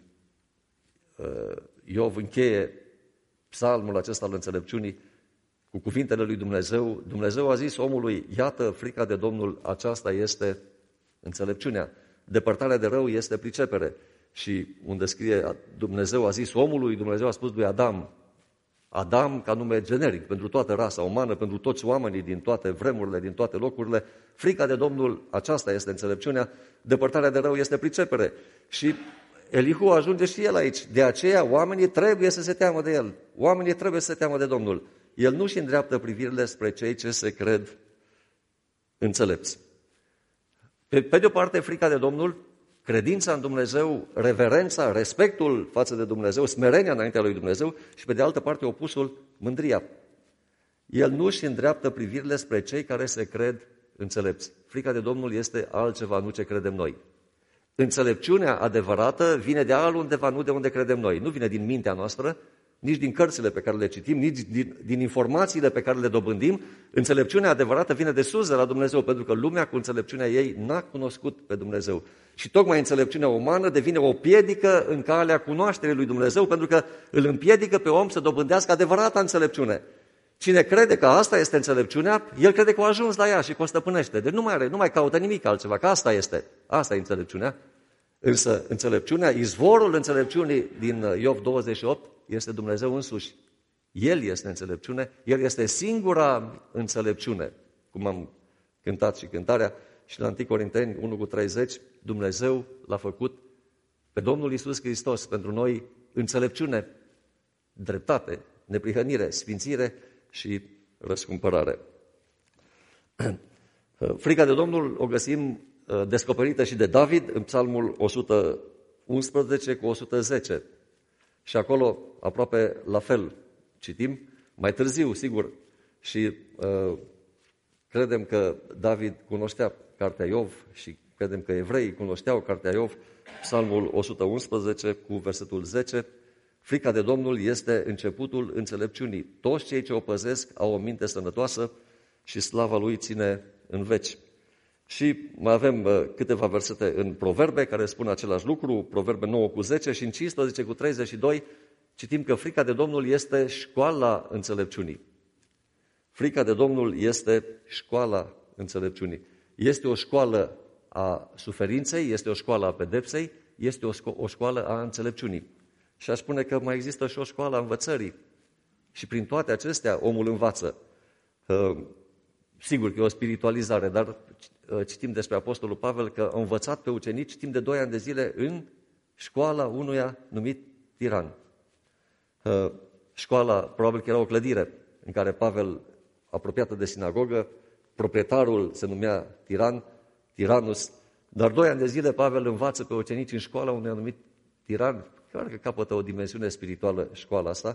A: Iov încheie psalmul acesta al înțelepciunii cu cuvintele lui Dumnezeu. Dumnezeu a zis omului, iată, frica de Domnul, aceasta este înțelepciunea. Depărtarea de rău este pricepere. Și unde scrie Dumnezeu a zis omului, Dumnezeu a spus lui Adam ca nume generic pentru toată rasa umană, pentru toți oamenii din toate vremurile, din toate locurile. Frica de Domnul, aceasta este înțelepciunea, depărtarea de rău este pricepere. Și Elihu ajunge și el aici. De aceea oamenii trebuie să se teamă de el. Oamenii trebuie să se teamă de Domnul. El nu-și îndreaptă privirile spre cei ce se cred înțelepți. Pe de o parte, frica de Domnul, credința în Dumnezeu, reverența, respectul față de Dumnezeu, smerenia înaintea lui Dumnezeu și pe de altă parte opusul, mândria. El nu își îndreaptă privirile spre cei care se cred înțelepți. Frica de Domnul este altceva, nu ce credem noi. Înțelepciunea adevărată vine de altundeva, nu de unde credem noi. Nu vine din mintea noastră, nici din cărțile pe care le citim, nici din informațiile pe care le dobândim. Înțelepciunea adevărată vine de sus, de la Dumnezeu, pentru că lumea cu înțelepciunea ei n-a cunoscut pe Dumnezeu. Și tocmai înțelepciunea umană devine o piedică în calea cunoașterii lui Dumnezeu, pentru că îl împiedică pe om să dobândească adevărata înțelepciune. Cine crede că asta este înțelepciunea, el crede că a ajuns la ea și că o stăpânește. Deci nu mai caută nimic altceva, că asta e înțelepciunea. Însă înțelepciunea, izvorul înțelepciunii din Iov 28 este Dumnezeu însuși. El este înțelepciune, El este singura înțelepciune, cum am cântat și cântarea, și la 1 Corinteni 1:30, Dumnezeu l-a făcut pe Domnul Iisus Hristos pentru noi înțelepciune, dreptate, neprihănire, sfințire și răscumpărare. Frica de Domnul o găsim descoperită și de David în Psalmul 111:110. Și acolo, aproape la fel, citim, mai târziu, sigur, și credem că David cunoștea cartea Iov și credem că evreii cunoșteau cartea Iov, Psalmul 111 cu versetul 10, frica de Domnul este începutul înțelepciunii. Toți cei ce o păzesc au o minte sănătoasă și slava lui ține în veci. Și mai avem câteva versete în Proverbe care spun același lucru, Proverbe 9:10 și în 15:32 citim că frica de Domnul este școala înțelepciunii. Frica de Domnul este școala înțelepciunii. Este o școală a suferinței, este o școală a pedepsei, este o școală a înțelepciunii. Și aș spune că mai există și o școală a învățării. Și prin toate acestea omul învață. Sigur că e o spiritualizare, dar citim despre Apostolul Pavel că a învățat pe ucenici timp de 2 ani de zile în școala unuia numit Tiran. Școala probabil că era o clădire în care Pavel, apropiată de sinagogă, proprietarul se numea Tiranus, dar 2 ani de zile Pavel învață pe ucenici în școala unui anumit Tiran, chiar că capătă o dimensiune spirituală școala asta,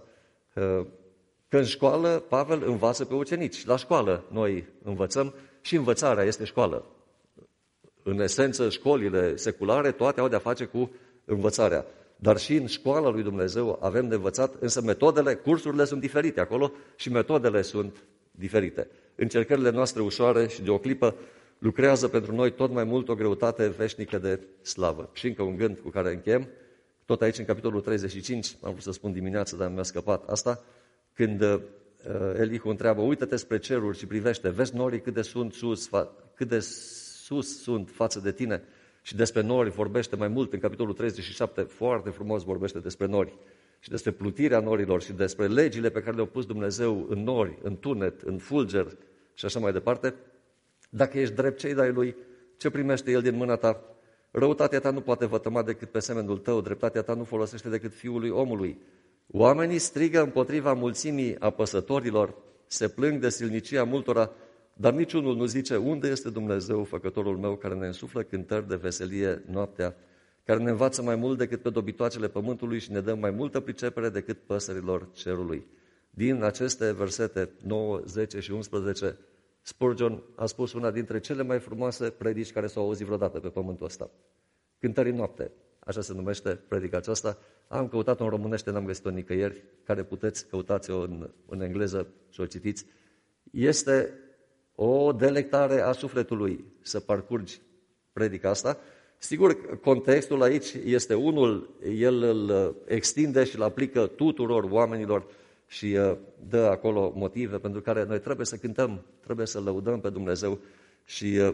A: că în școală Pavel învață pe ucenici. La școală noi învățăm și învățarea este școală. În esență, școlile seculare toate au de-a face cu învățarea. Dar și în școala lui Dumnezeu avem de învățat, însă metodele, cursurile sunt diferite acolo și metodele sunt diferite. Încercările noastre ușoare și de o clipă lucrează pentru noi tot mai mult o greutate veșnică de slavă. Și încă un gând cu care încheiem, tot aici în capitolul 35, am vrut să spun dimineața, dar mi-a scăpat asta, când Elihu întreabă, uită-te spre ceruri și privește, vezi norii cât de sus sunt față de tine. Și despre nori vorbește mai mult în capitolul 37, foarte frumos vorbește despre nori și despre plutirea norilor și despre legile pe care le-a pus Dumnezeu în nori, în tunet, în fulger și așa mai departe. Dacă ești drept, ce-i dai lui? Ce primește el din mâna ta? Răutatea ta nu poate vătăma decât pe semenul tău, dreptatea ta nu folosește decât fiului omului. Oamenii strigă împotriva mulțimii apăsătorilor, se plâng de silnicia multora, dar niciunul nu zice, unde este Dumnezeu, făcătorul meu, care ne însuflă cântări de veselie noaptea, care ne învață mai mult decât pe dobitoacele pământului și ne dă mai multă pricepere decât păsărilor cerului. Din aceste versete 9, 10 și 11, Spurgeon a spus una dintre cele mai frumoase predici care s-au auzit vreodată pe pământul ăsta. Cântării noapte, așa se numește predica aceasta. Am căutat-o în românește, n-am găsit-o nicăieri, care puteți, căutați-o în engleză și o citiți. Este o delectare a sufletului să parcurgi predica asta. Sigur, contextul aici este unul, el îl extinde și îl aplică tuturor oamenilor și dă acolo motive pentru care noi trebuie să cântăm, trebuie să lăudăm pe Dumnezeu și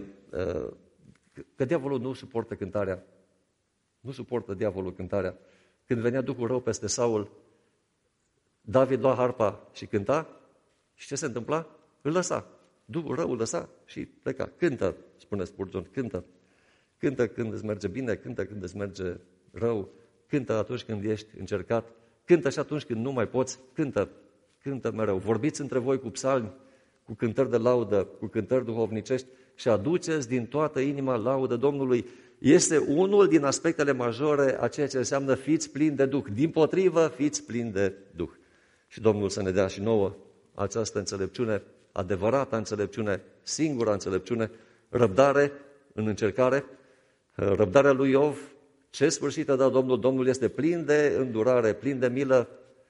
A: că diavolul nu suportă cântarea. Nu suportă diavolul cântarea. Când venea Duhul rău peste Saul, David lua harpa și cânta și ce se întâmpla? Îl lăsa. Duhul rău îl lăsa și pleca. Cântă, spune Spurgeon, cântă. Cântă când îți merge bine, cântă când îți merge rău, cântă atunci când ești încercat, cântă și atunci când nu mai poți, cântă mereu. Vorbiți între voi cu psalmi, cu cântări de laudă, cu cântări duhovnicești și aduceți din toată inima laudă Domnului. Este unul din aspectele majore a ceea ce înseamnă fiți plini de Duh. Dimpotrivă, fiți plini de Duh. Și Domnul să ne dea și nouă această înțelepciune, adevărata înțelepciune, singura înțelepciune, răbdare în încercare, răbdarea lui Iov. Ce sfârșit a dat Domnul? Domnul este plin de îndurare, plin de milă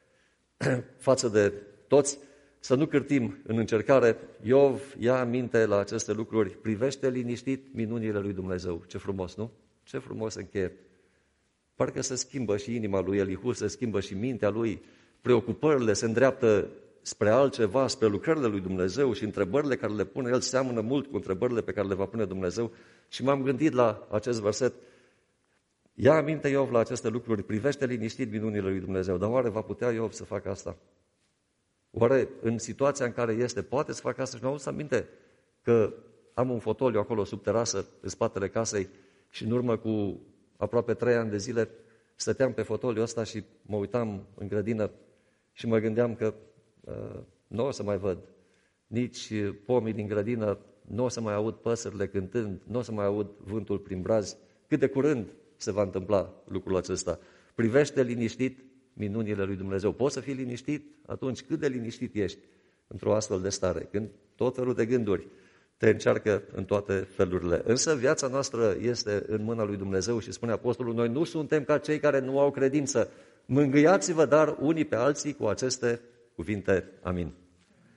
A: față de toți. Să nu cârtim în încercare. Iov ia aminte la aceste lucruri, privește liniștit minunile lui Dumnezeu. Ce frumos, nu? Ce frumos încheie. Parcă se schimbă și inima lui Elihu, se schimbă și mintea lui, preocupările se îndreaptă spre altceva, spre lucrările lui Dumnezeu și întrebările care le pune el seamănă mult cu întrebările pe care le va pune Dumnezeu. Și m-am gândit la acest verset. Ia aminte Iov la aceste lucruri, privește liniștit minunile lui Dumnezeu. Dar oare va putea Iov să facă asta? Oare în situația în care este, poate să facă asta? Și mi-am adus aminte că am un fotoliu acolo sub terasă, în spatele casei, și în urmă cu aproape 3 ani de zile stăteam pe fotoliul ăsta și mă uitam în grădină și mă gândeam că nu o să mai văd nici pomii din grădină, nu o să mai aud păsările cântând, nu o să mai aud vântul prin brazi. Cât de curând se va întâmpla lucrul acesta. Privește liniștit minunile lui Dumnezeu. Poți să fii liniștit atunci cât de liniștit ești într-o astfel de stare, când tot felul de gânduri te încearcă în toate felurile. Însă viața noastră este în mâna lui Dumnezeu și spune Apostolul, noi nu suntem ca cei care nu au credință. Mângâiați-vă, dar unii pe alții cu aceste cuvinte. Amin.